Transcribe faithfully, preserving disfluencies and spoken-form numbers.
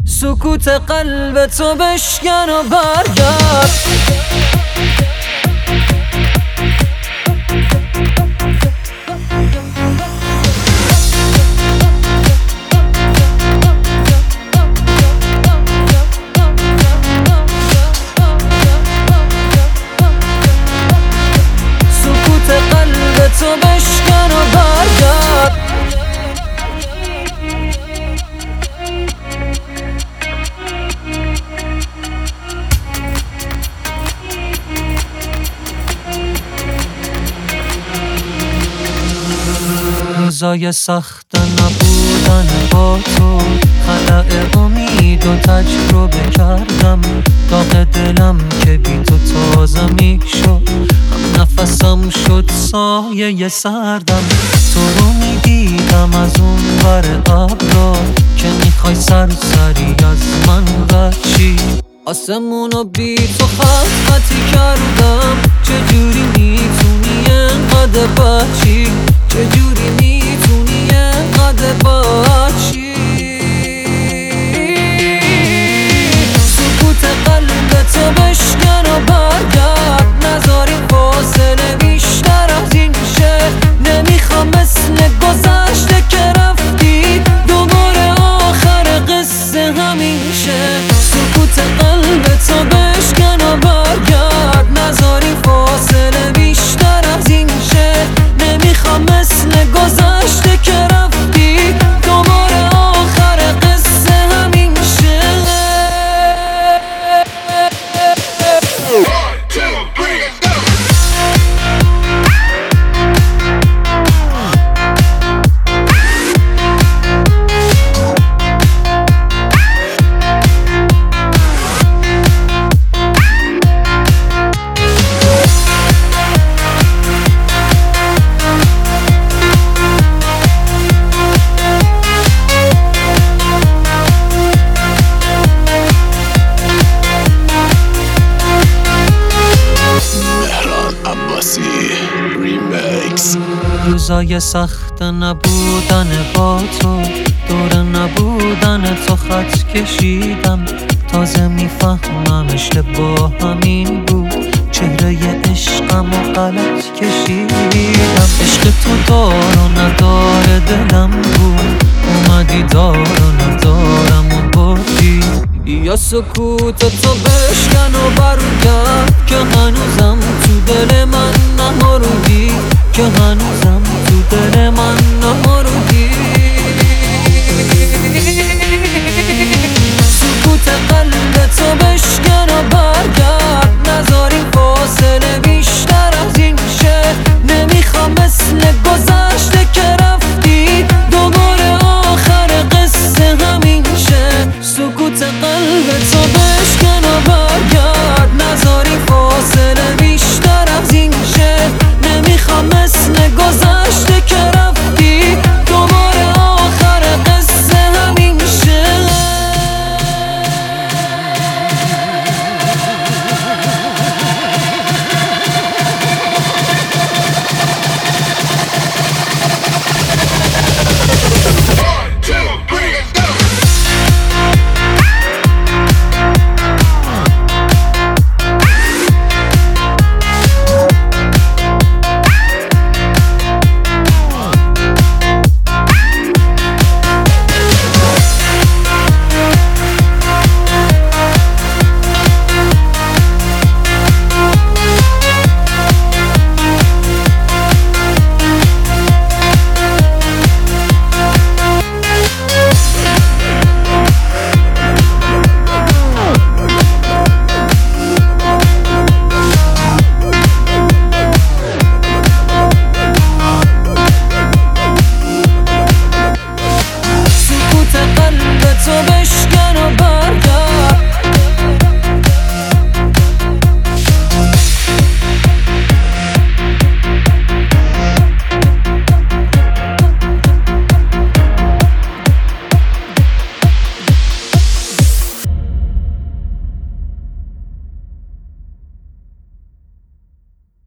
سکوت قلب تو بشکن و برگرد. سکوت قلب تو بشکن و برگرد. روزای سخت نبودن با تو، خلأ امید و تجربه کردم. داغ دلم که بی تو تازه می شد، هم نفسم شد سایه سردم. تو رو می دیدم از اون ور ابرا، که میخوای سرسری از من بچی. آسمونو بی تو خط خطی کردم. چجوری میتونی انقدر بچی؟ چجوری میتونی انقدر بچی؟ سکوت قلب تو بشکن و برگرد. نذاری فاصله بیشتر از این شه. نمیخوام مثل گذشته که رفتی دوباره آخر قصه همین شه. سکوت قلب تو بشکن و برگرد. نذاری فاصله بیشتر از این شه. نمیخوام مثل گذشته که رفتی دوباره آخر قصه همین شه. روزای سخت نبودن با تو، دور نبودن تو خط کشیدم. تازه میفهمم اشتباه همین بود، چهره عشقم و غلط کشیدم. عشق تو دار و ندار دلم بود، اومدی دار و ندارم و بردی. یا سکوت تو بشکن و برگرد، که هنوزم تو دل من نمردی. که هنوزم تو دل من نمردی.